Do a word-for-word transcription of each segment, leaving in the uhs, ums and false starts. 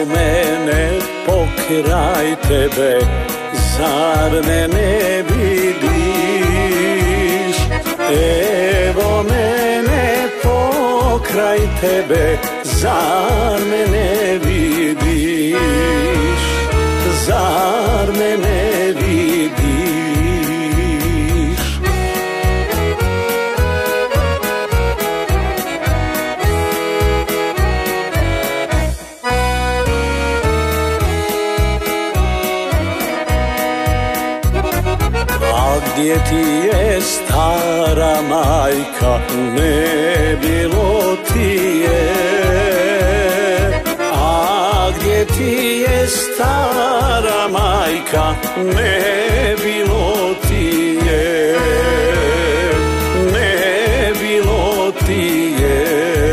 Evo mene pokraj tebe, zar me ne vidiš? Evo mene pokraj tebe, zar me ne vidiš? Zar me ne vidiš? A gdje ti je stara majka, ne bilo ti je. A gdje ti je stara majka, ne bilo ti je. Ne bilo ti je.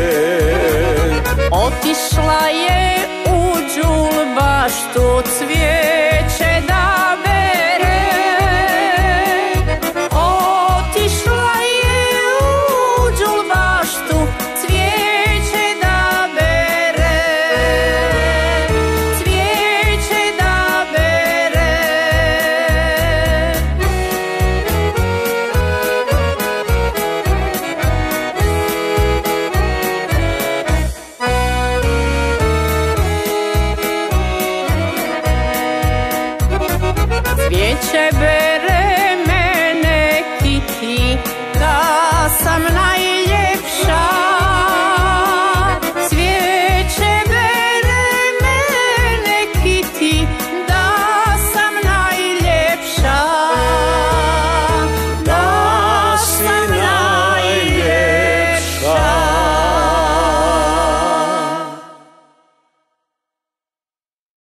Otišla je u đulbaštu cvijeće da bere. Otišla je u đulbaštu cvijeće da bere. Cvijeće da bere. Cvijeće bere.